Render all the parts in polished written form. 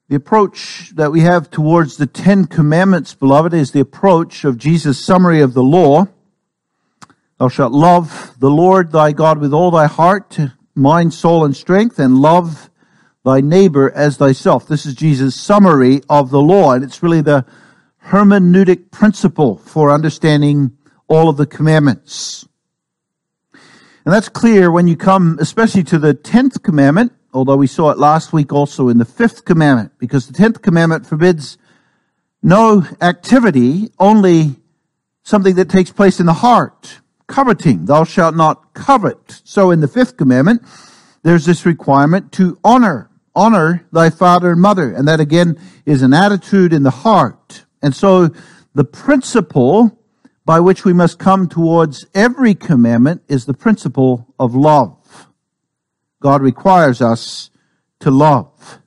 The approach that we have towards the Ten Commandments, beloved, is the approach of Jesus' summary of the law. Thou shalt love the Lord thy God with all thy heart, mind, soul, and strength, and love thy neighbor as thyself. This is Jesus' summary of the law, and it's really the hermeneutic principle for understanding all of the commandments. And that's clear when you come especially to the 10th commandment, although we saw it last week also in the 5th commandment, because the 10th commandment forbids no activity, only something that takes place in the heart. Coveting, thou shalt not covet. So in the 5th commandment, there's this requirement to honor thy father and mother. And that again is an attitude in the heart. And so the principle by which we must come towards every commandment is the principle of love. God requires us to love.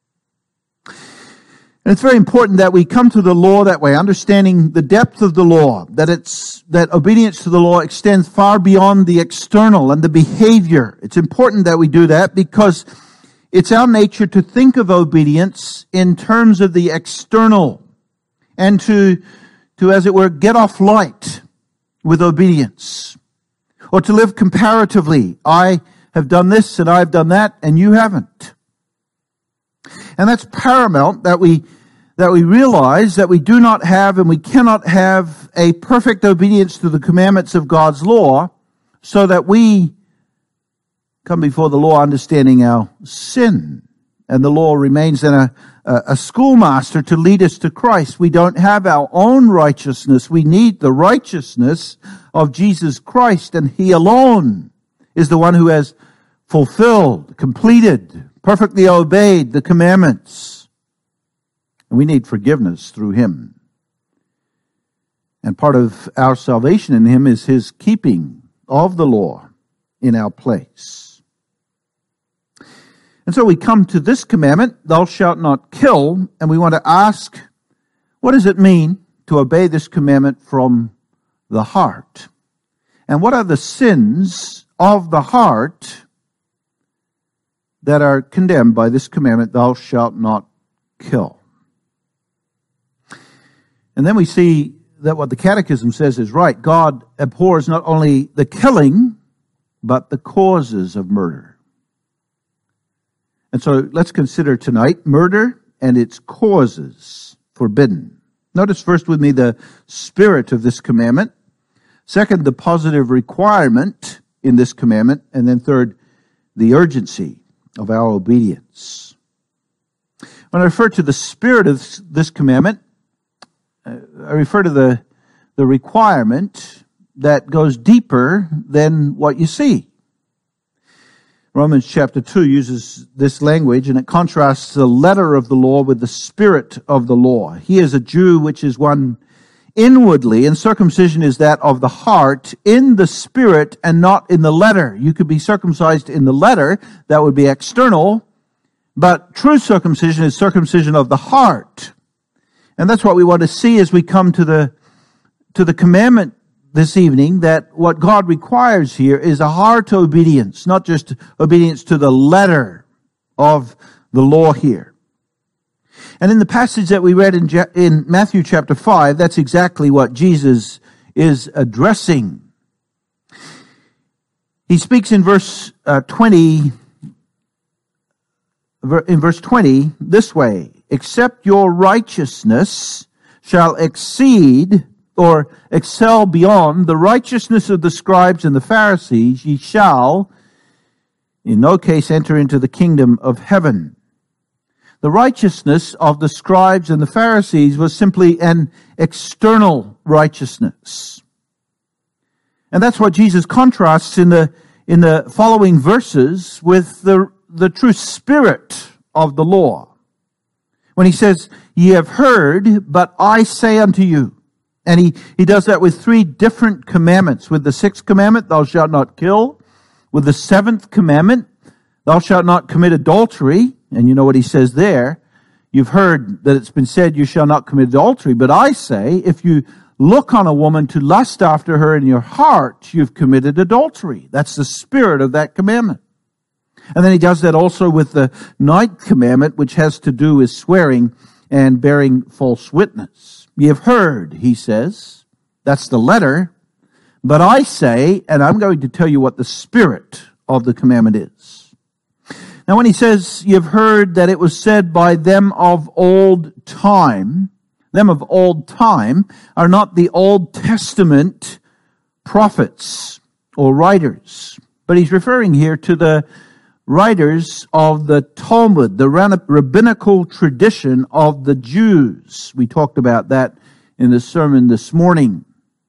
And it's very important that we come to the law that way, understanding the depth of the law, that obedience to the law extends far beyond the external and the behavior. It's important that we do that because it's our nature to think of obedience in terms of the external and to, as it were, get off light with obedience, or to live comparatively. I have done this and I've done that and you haven't. And that's paramount that we realize that we do not have and we cannot have a perfect obedience to the commandments of God's law, so that we come before the law understanding our sin. And the law remains then a schoolmaster to lead us to Christ. We don't have our own righteousness. We need the righteousness of Jesus Christ, and He alone is the one who has fulfilled, completed, perfectly obeyed the commandments. And we need forgiveness through Him. And part of our salvation in Him is His keeping of the law in our place. And so we come to this commandment, thou shalt not kill, and we want to ask, what does it mean to obey this commandment from the heart? And what are the sins of the heart that are condemned by this commandment, thou shalt not kill? And then we see that what the Catechism says is right. God abhors not only the killing, but the causes of murder. And so let's consider tonight murder and its causes forbidden. Notice first with me the spirit of this commandment. Second, the positive requirement in this commandment. And then third, the urgency of our obedience. When I refer to the spirit of this commandment, I refer to the requirement that goes deeper than what you see. Romans chapter 2 uses this language, and it contrasts the letter of the law with the spirit of the law. He is a Jew, which is one inwardly, and circumcision is that of the heart in the spirit and not in the letter. You could be circumcised in the letter, that would be external, but true circumcision is circumcision of the heart. And that's what we want to see as we come to the commandment this evening, that what God requires here is a heart obedience, not just obedience to the letter of the law here. And in the passage that we read in Matthew chapter 5, that's exactly what Jesus is addressing. He speaks in verse 20 this way, except your righteousness shall exceed or excel beyond the righteousness of the scribes and the Pharisees, ye shall in no case enter into the kingdom of heaven. The righteousness of the scribes and the Pharisees was simply an external righteousness. And that's what Jesus contrasts in the following verses with the true spirit of the law. When he says, ye have heard, but I say unto you. And he does that with three different commandments. With the 6th commandment, thou shalt not kill. With the 7th commandment, thou shalt not commit adultery. And you know what he says there. You've heard that it's been said, you shall not commit adultery. But I say, if you look on a woman to lust after her in your heart, you've committed adultery. That's the spirit of that commandment. And then he does that also with the ninth commandment, which has to do with swearing and bearing false witness. "Ye have heard," he says, that's the letter, "but I say," and I'm going to tell you what the spirit of the commandment is. Now when he says, "You've heard that it was said by them of old time," them of old time are not the Old Testament prophets or writers, but he's referring here to the writers of the Talmud, the rabbinical tradition of the Jews. We talked about that in the sermon this morning.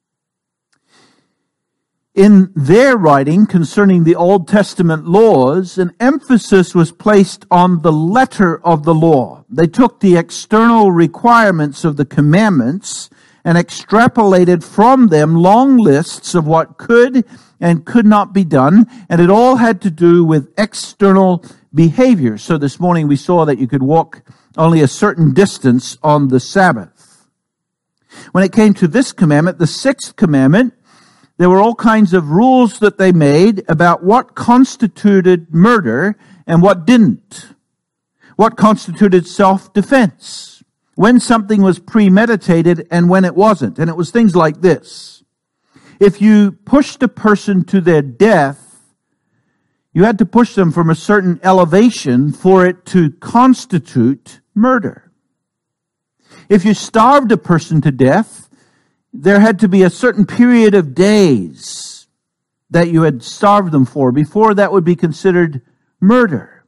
In their writing concerning the Old Testament laws, an emphasis was placed on the letter of the law. They took the external requirements of the commandments and extrapolated from them long lists of what could and could not be done, and it all had to do with external behavior. So this morning we saw that you could walk only a certain distance on the Sabbath. When it came to this commandment, the sixth commandment, there were all kinds of rules that they made about what constituted murder and what didn't. What constituted self-defense. When something was premeditated and when it wasn't. And it was things like this. If you pushed a person to their death, you had to push them from a certain elevation for it to constitute murder. If you starved a person to death, there had to be a certain period of days that you had starved them for before that would be considered murder.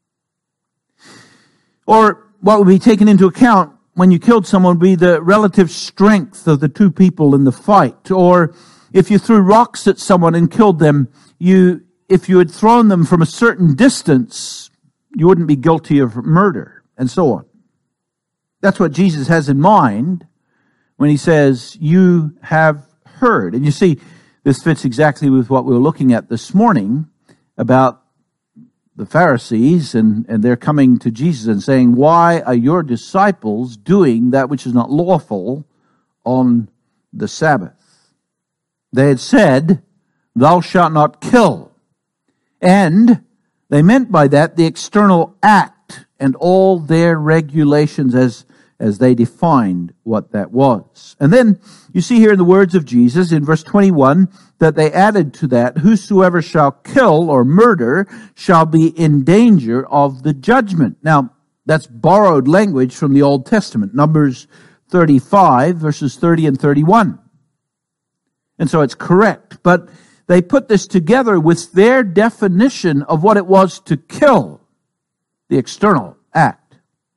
Or what would be taken into account when you killed someone would be the relative strength of the two people in the fight. Or if you threw rocks at someone and killed them, if you had thrown them from a certain distance, you wouldn't be guilty of murder, and so on. That's what Jesus has in mind when he says, "You have heard." And you see, this fits exactly with what we were looking at this morning about the Pharisees, and they're coming to Jesus and saying, "Why are your disciples doing that which is not lawful on the Sabbath?" They had said, "Thou shalt not kill." And they meant by that the external act and all their regulations as they defined what that was. And then you see here in the words of Jesus in verse 21 that they added to that, "Whosoever shall kill or murder shall be in danger of the judgment." Now, that's borrowed language from the Old Testament, Numbers 35, verses 30 and 31. And so it's correct. But they put this together with their definition of what it was to kill, the external act.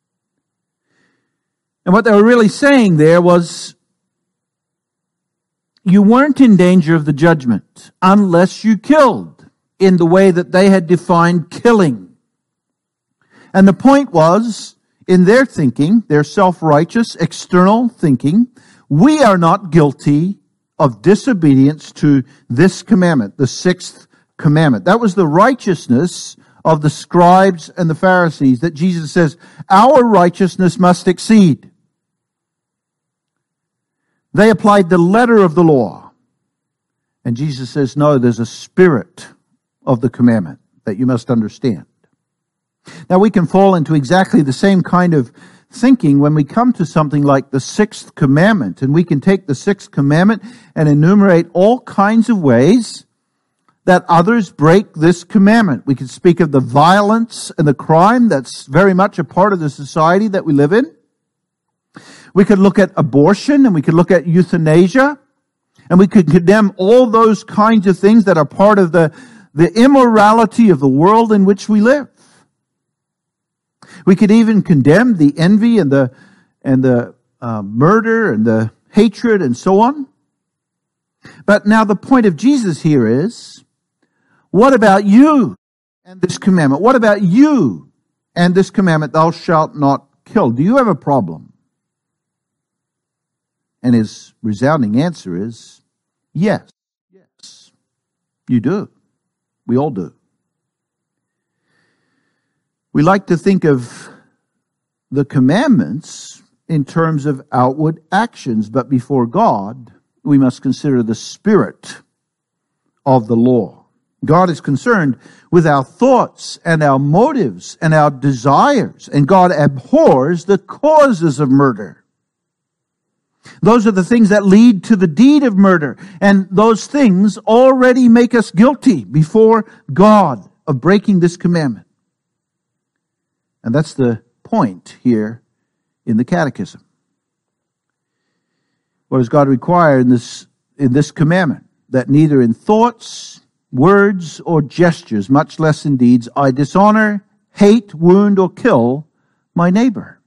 And what they were really saying there was, you weren't in danger of the judgment unless you killed in the way that they had defined killing. And the point was, in their thinking, their self-righteous external thinking, we are not guilty of disobedience to this commandment, the sixth commandment. That was the righteousness of the scribes and the Pharisees, that Jesus says, our righteousness must exceed. They applied the letter of the law. And Jesus says, no, there's a spirit of the commandment that you must understand. Now we can fall into exactly the same kind of thinking when we come to something like the sixth commandment. And we can take the sixth commandment and enumerate all kinds of ways that others break this commandment. We can speak of the violence and the crime that's very much a part of the society that we live in. We could look at abortion, and we could look at euthanasia, and we could condemn all those kinds of things that are part of the immorality of the world in which we live. We could even condemn the envy and the murder and the hatred and so on. But now the point of Jesus here is, what about you and this commandment? What about you and this commandment, thou shalt not kill? Do you have a problem? And his resounding answer is, yes. Yes, you do. We all do. We like to think of the commandments in terms of outward actions, but before God, we must consider the spirit of the law. God is concerned with our thoughts and our motives and our desires, and God abhors the causes of murder. Those are the things that lead to the deed of murder, and those things already make us guilty before God of breaking this commandment. And that's the point here in the Catechism. What does God require in this commandment? That neither in thoughts, words, or gestures, much less in deeds, I dishonor, hate, wound, or kill my neighbor.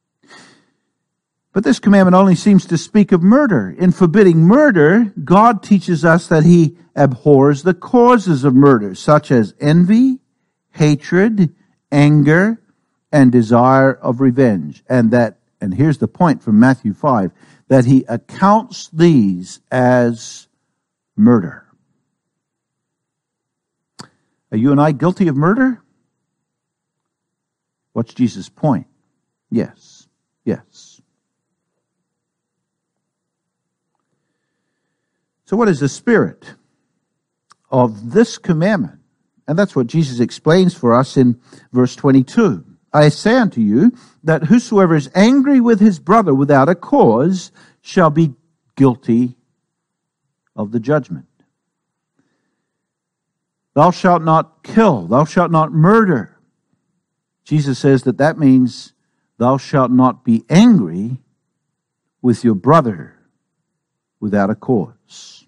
But this commandment only seems to speak of murder. In forbidding murder, God teaches us that He abhors the causes of murder, such as envy, hatred, anger, and desire of revenge. And here's the point from Matthew 5, that He accounts these as murder. Are you and I guilty of murder? What's Jesus' point? Yes. Yes. So what is the spirit of this commandment? And that's what Jesus explains for us in verse 22. I say unto you that whosoever is angry with his brother without a cause shall be guilty of the judgment. Thou shalt not kill, thou shalt not murder. Jesus says that means thou shalt not be angry with your brother without a cause.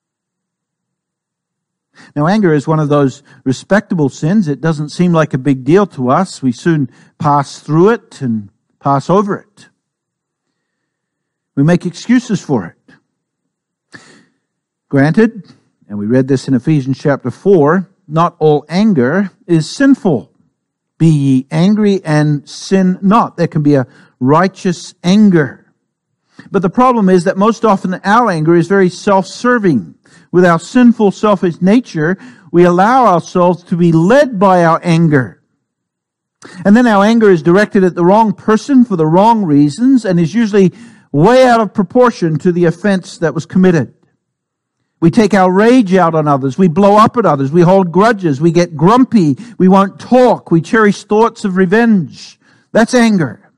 Now, anger is one of those respectable sins. It doesn't seem like a big deal to us. We soon pass through it and pass over it. We make excuses for it. Granted, and we read this in Ephesians chapter 4, not all anger is sinful. Be ye angry and sin not. There can be a righteous anger. But the problem is that most often our anger is very self-serving. With our sinful, selfish nature, we allow ourselves to be led by our anger. And then our anger is directed at the wrong person for the wrong reasons and is usually way out of proportion to the offense that was committed. We take our rage out on others. We blow up at others. We hold grudges. We get grumpy. We won't talk. We cherish thoughts of revenge. That's anger.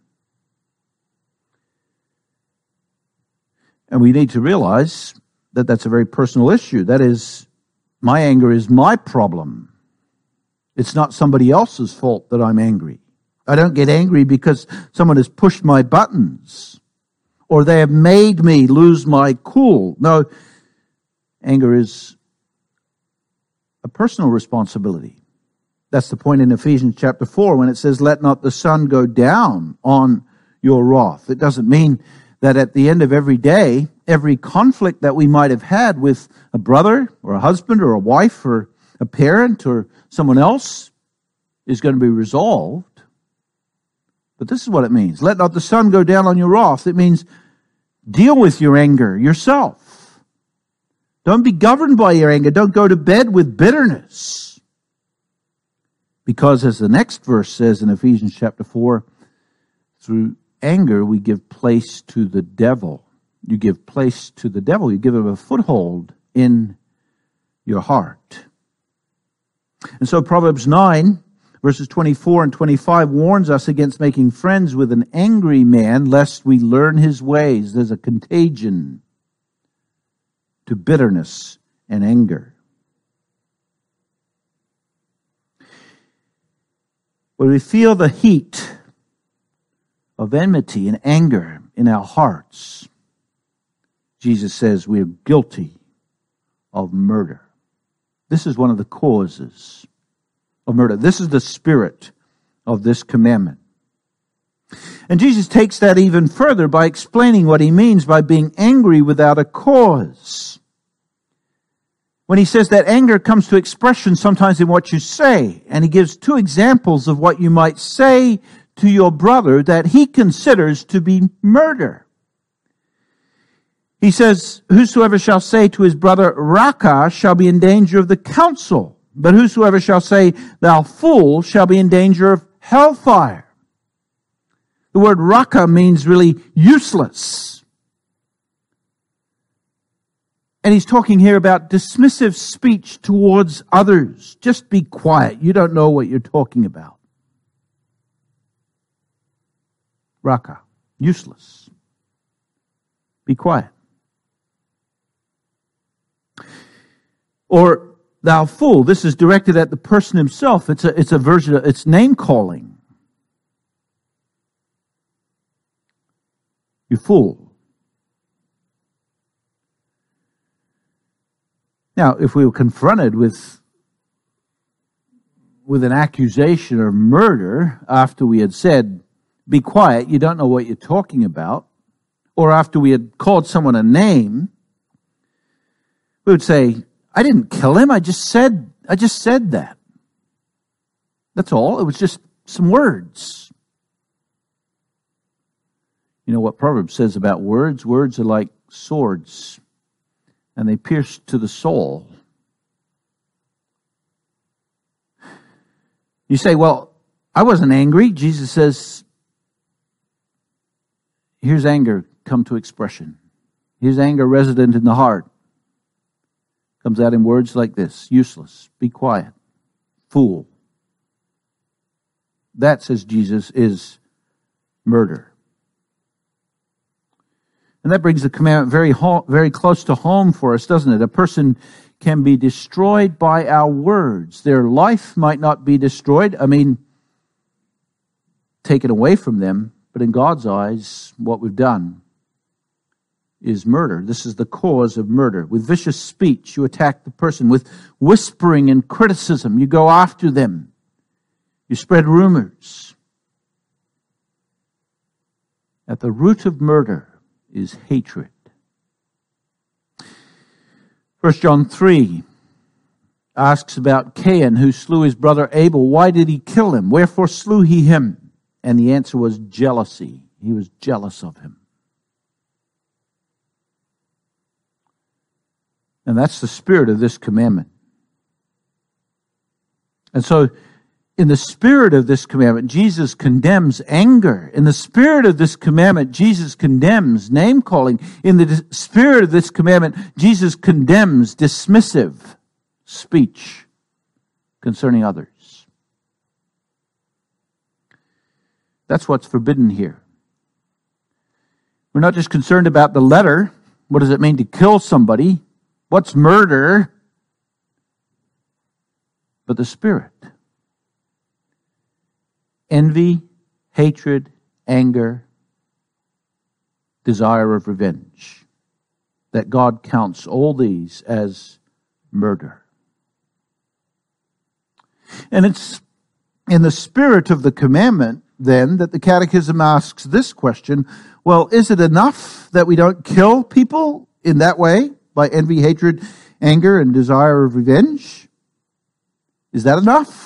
And we need to realize that that's a very personal issue. That is, my anger is my problem. It's not somebody else's fault that I'm angry. I don't get angry because someone has pushed my buttons or they have made me lose my cool. No, anger is a personal responsibility. That's the point in Ephesians chapter 4 when it says, let not the sun go down on your wrath. It doesn't mean that at the end of every day, every conflict that we might have had with a brother or a husband or a wife or a parent or someone else is going to be resolved. But this is what it means. Let not the sun go down on your wrath. It means deal with your anger yourself. Don't be governed by your anger. Don't go to bed with bitterness. Because as the next verse says in Ephesians chapter 4, through anger we give place to the devil. You give place to the devil. You give him a foothold in your heart. And so Proverbs 9, verses 24 and 25 warns us against making friends with an angry man, lest we learn his ways. There's a contagion to bitterness and anger. When we feel the heat of enmity and anger in our hearts, Jesus says we are guilty of murder. This is one of the causes of murder. This is the spirit of this commandment. And Jesus takes that even further by explaining what he means by being angry without a cause. When he says that anger comes to expression sometimes in what you say, and he gives two examples of what you might say to your brother that he considers to be murder. He says, whosoever shall say to his brother, Raca, shall be in danger of the council. But whosoever shall say, thou fool, shall be in danger of hellfire. The word Raca means really useless. And he's talking here about dismissive speech towards others. Just be quiet. You don't know what you're talking about. Raka, useless. Be quiet. Or thou fool. This is directed at the person himself. It's a version of, it's name calling. You fool. Now, if we were confronted with an accusation of murder after we had said, be quiet, you don't know what you're talking about, or after we had called someone a name, we would say, I didn't kill him, I just said that. That's all. It was just some words. You know what Proverbs says about words? Words are like swords, and they pierce to the soul. You say, well, I wasn't angry. Jesus says, here's anger come to expression. Here's anger resident in the heart. Comes out in words like this: useless, be quiet, fool. That, says Jesus, is murder. And that brings the commandment very close to home for us, doesn't it? A person can be destroyed by our words. Their life might not be destroyed. Taken away from them. But in God's eyes, what we've done is murder. This is the cause of murder. With vicious speech, you attack the person. With whispering and criticism, you go after them. You spread rumors. At the root of murder is hatred. 1 John 3 asks about Cain, who slew his brother Abel. Why did he kill him? Wherefore slew he him? And the answer was jealousy. He was jealous of him. And that's the spirit of this commandment. And so, in the spirit of this commandment, Jesus condemns anger. In the spirit of this commandment, Jesus condemns name-calling. In the spirit of this commandment, Jesus condemns dismissive speech concerning others. That's what's forbidden here. We're not just concerned about the letter. What does it mean to kill somebody? What's murder? But the spirit. Envy, hatred, anger, desire of revenge. That God counts all these as murder. And it's in the spirit of the commandment, then, that the Catechism asks this question: well, is it enough that we don't kill people in that way, by envy, hatred, anger, and desire of revenge? Is that enough?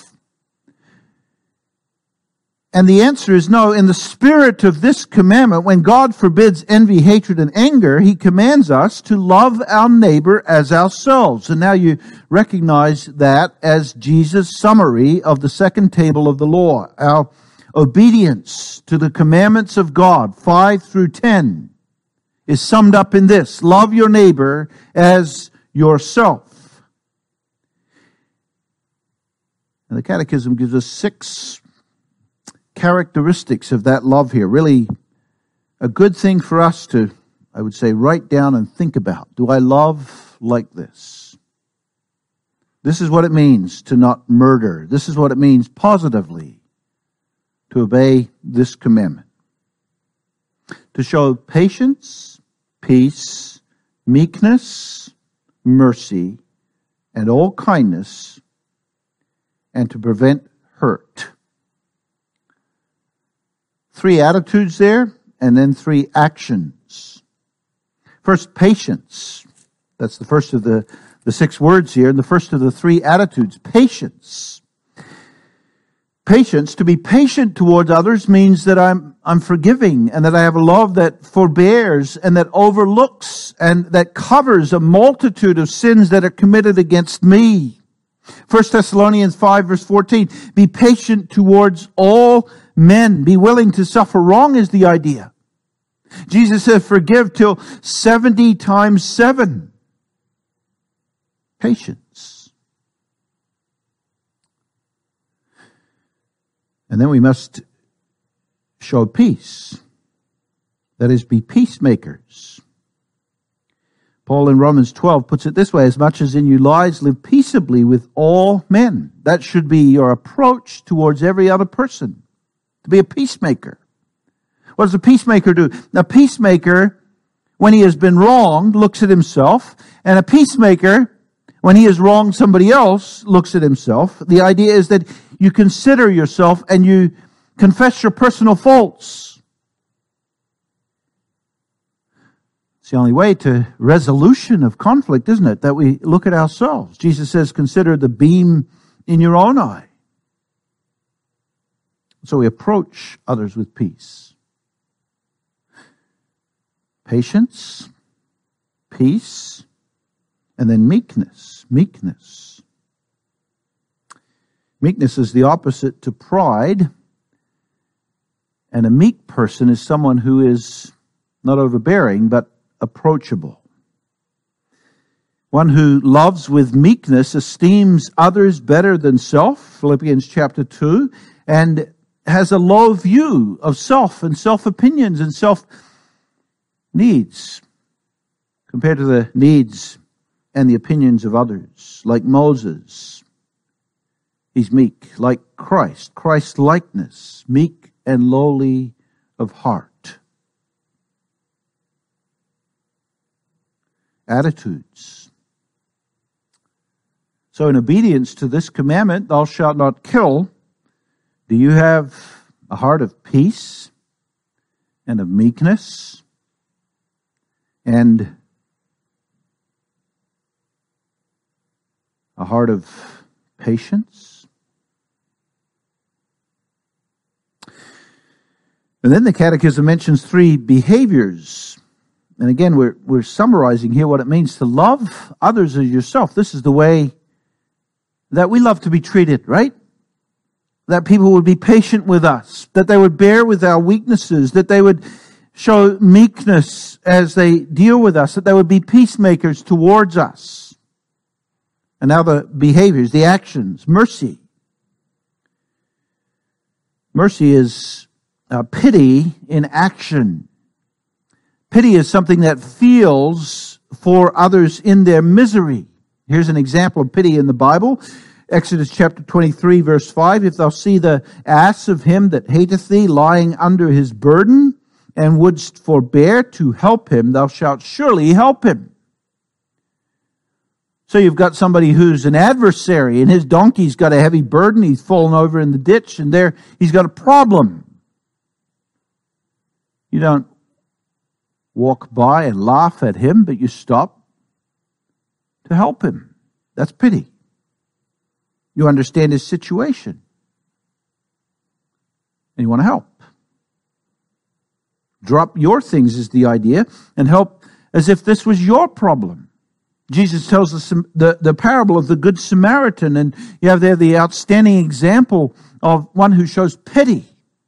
And the answer is no. In the spirit of this commandment, when God forbids envy, hatred, and anger, He commands us to love our neighbor as ourselves. And now you recognize that as Jesus' summary of the second table of the law. Our obedience to the commandments of God, 5 through 10, is summed up in this: love your neighbor as yourself. And the Catechism gives us 6 characteristics of that love here. Really a good thing for us to, I would say, write down and think about. Do I love like this? This is what it means to not murder. This is what it means positively to obey this commandment. To show patience, peace, meekness, mercy, and all kindness, and to prevent hurt. 3 attitudes there, and then 3 actions. First, patience. That's the first of the 6 words here, and the first of the 3 attitudes. Patience. Patience, to be patient towards others, means that I'm forgiving, and that I have a love that forbears and that overlooks and that covers a multitude of sins that are committed against me. 1 Thessalonians 5 verse 14, be patient towards all men. Be willing to suffer wrong is the idea. Jesus said forgive till 70 times 7. patience. And then we must show peace. That is, be peacemakers. Paul in Romans 12 puts it this way: as much as in you lies, live peaceably with all men. That should be your approach towards every other person, to be a peacemaker. What does a peacemaker do? A peacemaker, when he has been wronged, looks at himself, and a peacemaker, when he has wronged somebody else, looks at himself. The idea is that you consider yourself and you confess your personal faults. It's the only way to resolution of conflict, isn't it? That we look at ourselves. Jesus says, consider the beam in your own eye. So we approach others with peace. Patience, peace, and then meekness. Meekness. Meekness is the opposite to pride. And a meek person is someone who is not overbearing, but approachable. One who loves with meekness esteems others better than self, Philippians chapter 2, and has a low view of self and self-opinions and self-needs compared to the needs and the opinions of others. Like Moses, he's meek. Like Christ, Christ-likeness, meek and lowly of heart. Attitudes. So in obedience to this commandment, thou shalt not kill, do you have a heart of peace and of meekness and a heart of patience? And then the Catechism mentions 3 behaviors. And again, we're summarizing here what it means to love others as yourself. This is the way that we love to be treated, right? That people would be patient with us, that they would bear with our weaknesses, that they would show meekness as they deal with us, that they would be peacemakers towards us. And now the behaviors, the actions. Mercy. Mercy is pity in action. Pity is something that feels for others in their misery. Here's an example of pity in the Bible. Exodus chapter 23, verse 5. If thou see the ass of him that hateth thee lying under his burden, and wouldst forbear to help him, thou shalt surely help him. So you've got somebody who's an adversary, and his donkey's got a heavy burden. He's fallen over in the ditch, and there he's got a problem. You don't walk by and laugh at him, but you stop to help him. That's pity. You understand his situation, and you want to help. Drop your things is the idea, and help as if this was your problem. Jesus tells us the parable of the Good Samaritan, and you have there the outstanding example of one who shows pity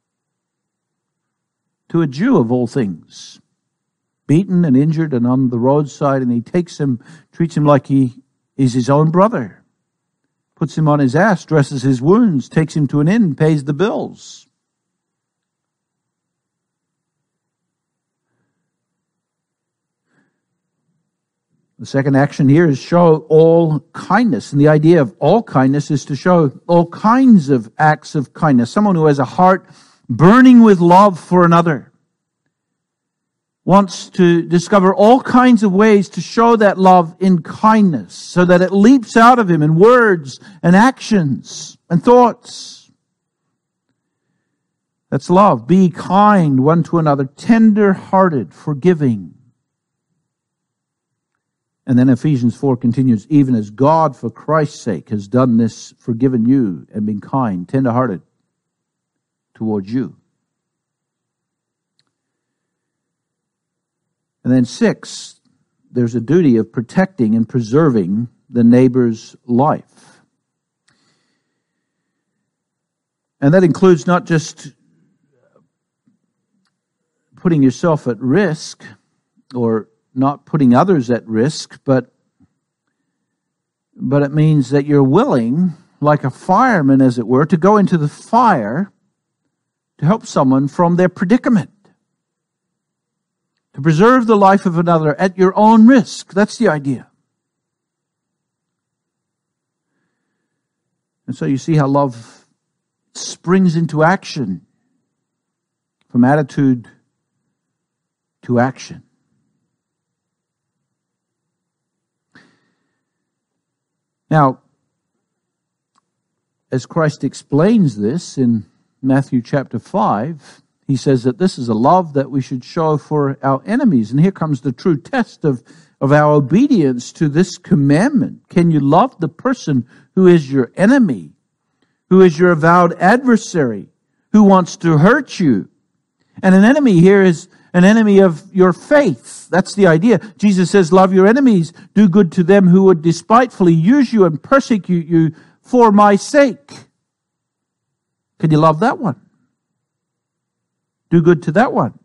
to a Jew of all things. Beaten and injured and on the roadside, and he takes him, treats him like he is his own brother. Puts him on his ass, dresses his wounds, takes him to an inn, pays the bills. The second action here is show all kindness. And the idea of all kindness is to show all kinds of acts of kindness. Someone who has a heart burning with love for another wants to discover all kinds of ways to show that love in kindness so that it leaps out of him in words and actions and thoughts. That's love. Be kind one to another, tender-hearted, forgiving. And then Ephesians 4 continues, even as God for Christ's sake has done this, forgiven you and been kind, tender-hearted towards you. And then 6, there's a duty of protecting and preserving the neighbor's life. And that includes not just putting yourself at risk or not putting others at risk, but but it means that you're willing, like a fireman as it were, to go into the fire to help someone from their predicament, to preserve the life of another at your own risk. That's the idea. And so you see how love springs into action, from attitude to action. Now, as Christ explains this in Matthew chapter 5, he says that this is a love that we should show for our enemies. And here comes the true test of our obedience to this commandment. Can you love the person who is your enemy, who is your avowed adversary, who wants to hurt you? And an enemy here is an enemy of your faith. That's the idea. Jesus says, love your enemies, do good to them who would despitefully use you and persecute you for my sake. Can you love that one? Do good to that one.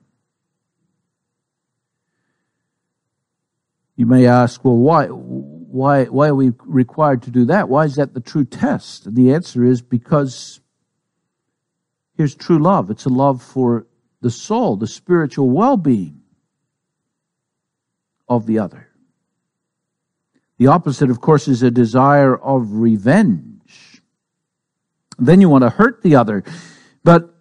You may ask, well, why are we required to do that? Why is that the true test? And the answer is because here's true love. It's a love for the soul, the spiritual well-being of the other. The opposite, of course, is a desire of revenge. Then you want to hurt the other. But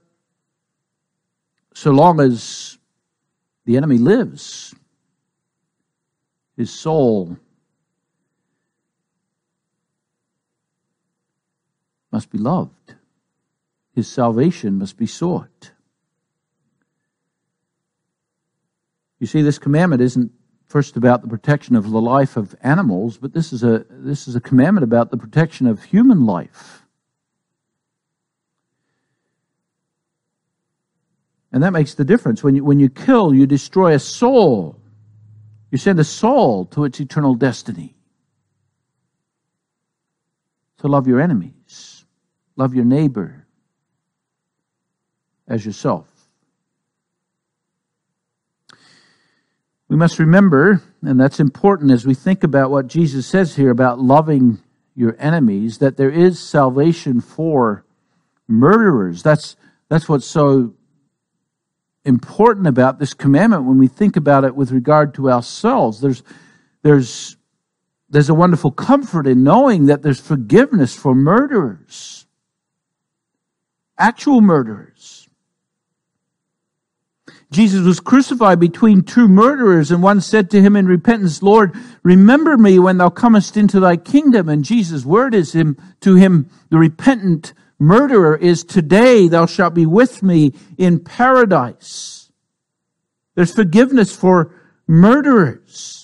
so long as the enemy lives, his soul must be loved. His salvation must be sought. You see, this commandment isn't first about the protection of the life of animals, but this is a commandment about the protection of human life. And that makes the difference. When you kill, you destroy a soul. You send a soul to its eternal destiny. So love your enemies. Love your neighbor as yourself. We must remember, and that's important as we think about what Jesus says here about loving your enemies, that there is salvation for murderers. That's what's so important about this commandment when we think about it with regard to ourselves. There's a wonderful comfort in knowing that there's forgiveness for murderers, actual murderers. Jesus was crucified between two murderers, and one said to him in repentance, Lord, remember me when thou comest into thy kingdom. And Jesus' word is to him, the repentant murderer, is today thou shalt be with me in paradise. There's forgiveness for murderers.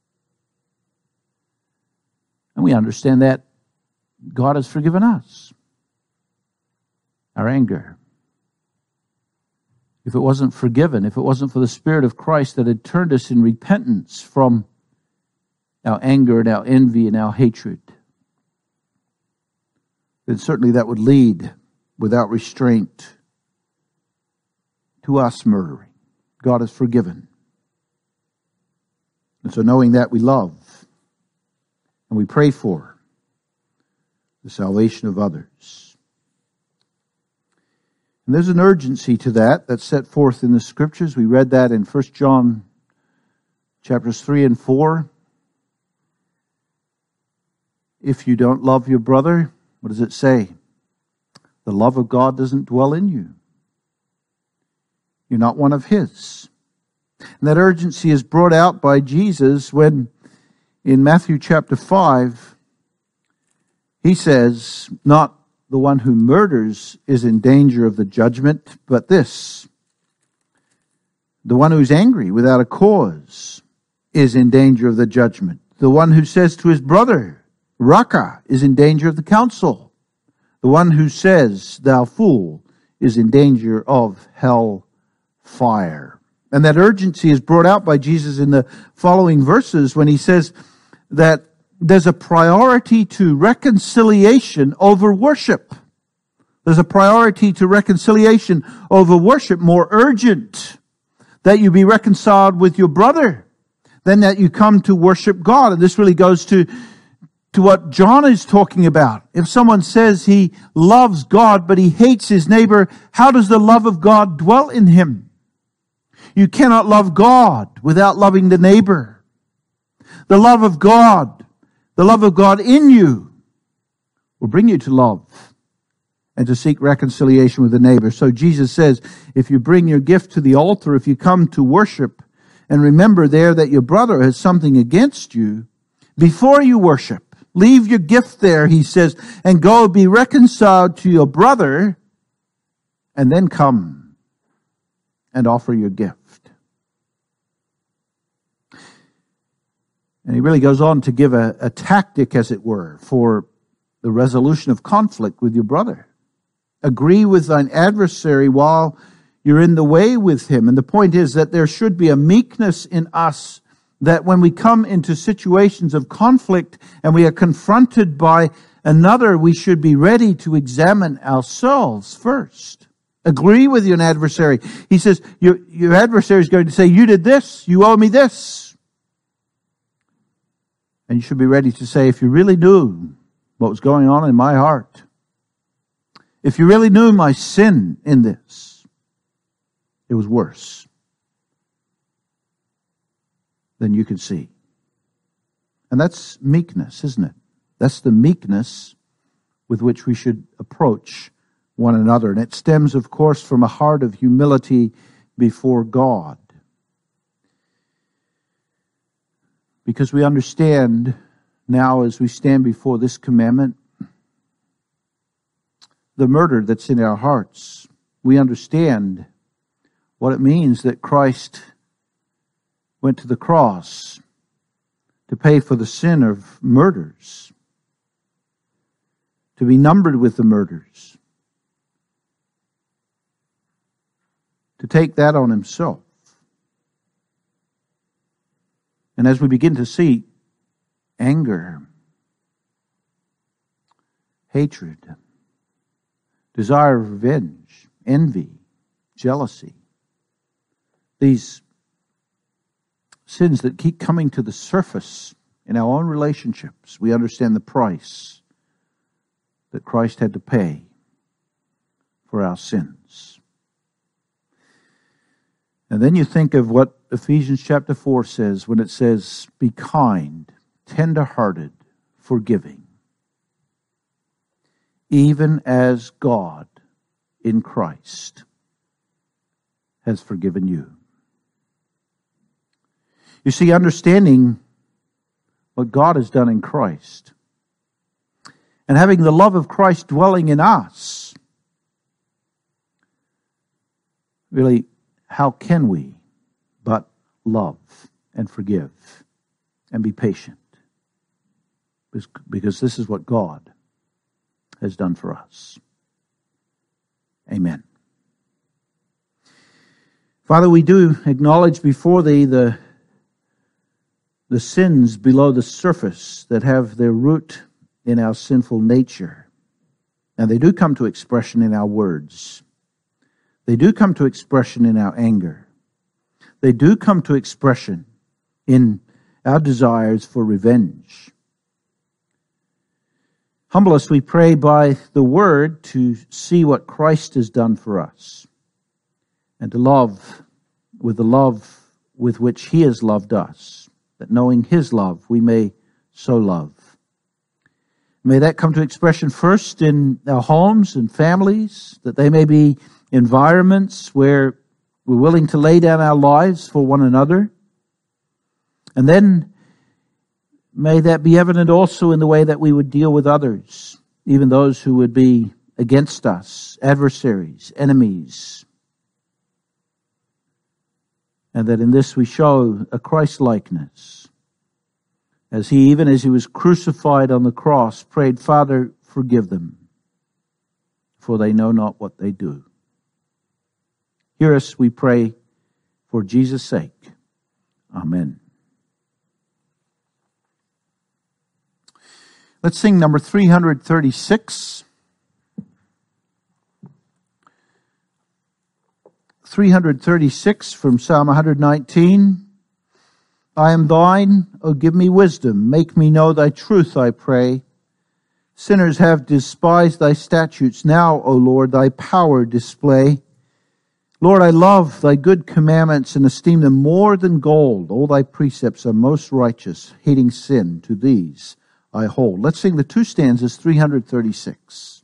And we understand that God has forgiven us our anger. If it wasn't forgiven, if it wasn't for the Spirit of Christ that had turned us in repentance from our anger and our envy and our hatred, then certainly that would lead without restraint to us murdering. God has forgiven. And so knowing that, we love and we pray for the salvation of others. And there's an urgency to that that's set forth in the Scriptures. We read that in 1 John chapters 3 and 4. If you don't love your brother, what does it say? The love of God doesn't dwell in you. You're not one of His. And that urgency is brought out by Jesus when in Matthew chapter 5, He says, not the one who murders is in danger of the judgment, but this, the one who's angry without a cause is in danger of the judgment. The one who says to his brother, Raka, is in danger of the council. The one who says, thou fool, is in danger of hell fire. And that urgency is brought out by Jesus in the following verses when he says that there's a priority to reconciliation over worship. There's a priority to reconciliation over worship, more urgent that you be reconciled with your brother than that you come to worship God. And this really goes to to what John is talking about. If someone says he loves God, but he hates his neighbor, how does the love of God dwell in him? You cannot love God without loving the neighbor. The love of God in you will bring you to love and to seek reconciliation with the neighbor. So Jesus says, if you bring your gift to the altar, if you come to worship, and remember there that your brother has something against you, before you worship, leave your gift there, he says, and go be reconciled to your brother, and then come and offer your gift. And he really goes on to give a tactic, as it were, for the resolution of conflict with your brother. Agree with thine adversary while you're in the way with him. And the point is that there should be a meekness in us, that when we come into situations of conflict and we are confronted by another, we should be ready to examine ourselves first. Agree with your adversary. He says, your adversary is going to say, you did this, you owe me this. And you should be ready to say, if you really knew what was going on in my heart, if you really knew my sin in this, it was worse than you could see. And that's meekness, isn't it? That's the meekness with which we should approach one another. And it stems, of course, from a heart of humility before God. Because we understand now, as we stand before this commandment, the murder that's in our hearts. We understand what it means that Christ went to the cross to pay for the sin of murders, to be numbered with the murders, to take that on himself. And as we begin to see anger, hatred, desire of revenge, envy, jealousy, these sins that keep coming to the surface in our own relationships, we understand the price that Christ had to pay for our sins. And then you think of what Ephesians chapter 4 says when it says, be kind, tender-hearted, forgiving, even as God in Christ has forgiven you. You see, understanding what God has done in Christ and having the love of Christ dwelling in us, really, how can we but love and forgive and be patient? Because this is what God has done for us. Amen. Father, we do acknowledge before Thee the sins below the surface that have their root in our sinful nature. And they do come to expression in our words. They do come to expression in our anger. They do come to expression in our desires for revenge. Humble us, we pray, by the Word to see what Christ has done for us and to love with the love with which He has loved us, that knowing His love, we may so love. May that come to expression first in our homes and families, that they may be environments where we're willing to lay down our lives for one another. And then may that be evident also in the way that we would deal with others, even those who would be against us, adversaries, enemies. And that in this we show a Christ-likeness, as He, even as He was crucified on the cross, prayed, Father, forgive them, for they know not what they do. Hear us, we pray, for Jesus' sake. Amen. Let's sing number 336. 336 from Psalm 119. I am thine, O give me wisdom. Make me know thy truth, I pray. Sinners have despised thy statutes. Now, O Lord, thy power display. Lord, I love thy good commandments and esteem them more than gold. All thy precepts are most righteous. Hating sin, to these I hold. Let's sing the two stanzas, 336.